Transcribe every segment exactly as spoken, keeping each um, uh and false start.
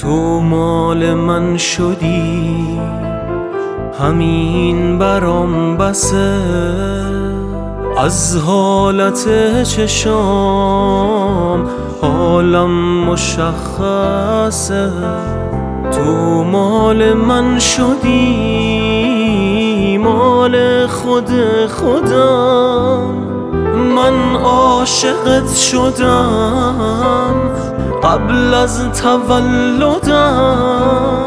تو مال من شدی، همین برام بسه. از حالت چشام حالم مشخصه. تو مال من شدی، مال خود خودم. من عاشقت شدم قبل از تولدم.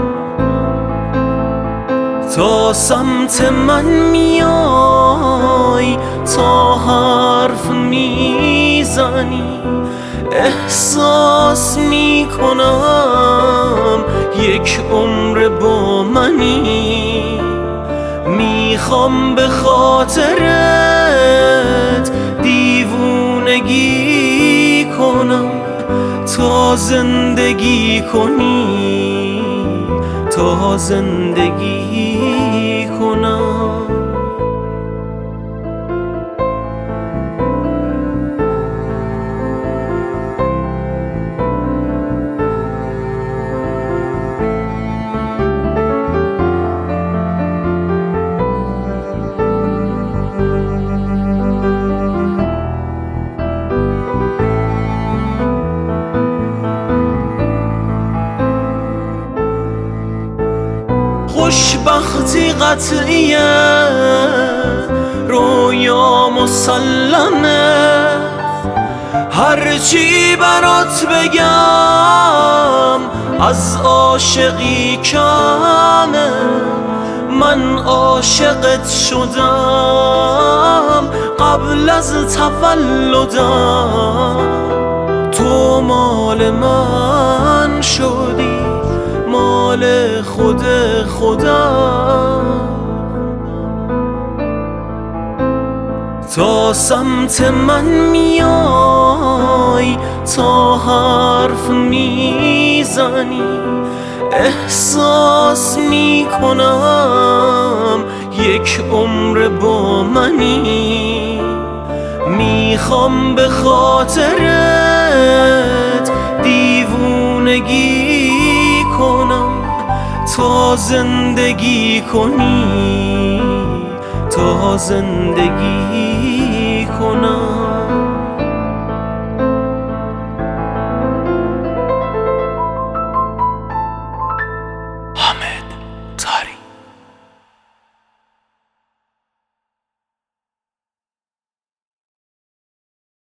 تا سمت من میای، تا حرف میزنی، احساس میکنم یک عمر با منی. میخوام به خاطرت دیوونگی کنم تا زندگی کنی، تا زندگی کنم. خوشبختی قطعیه، رویا مسلمه. هرچی برات بگم از عاشقی کمه. من عاشقت شدم قبل از تولدم. تو مال من شدی، مال خود خودم. تا سمت من میای، تا حرف میزنی، احساس میکنم یک عمر با منی. میخوام به خاطرت دیوونگی کنم تا زندگی کنی، تا زندگی کنم.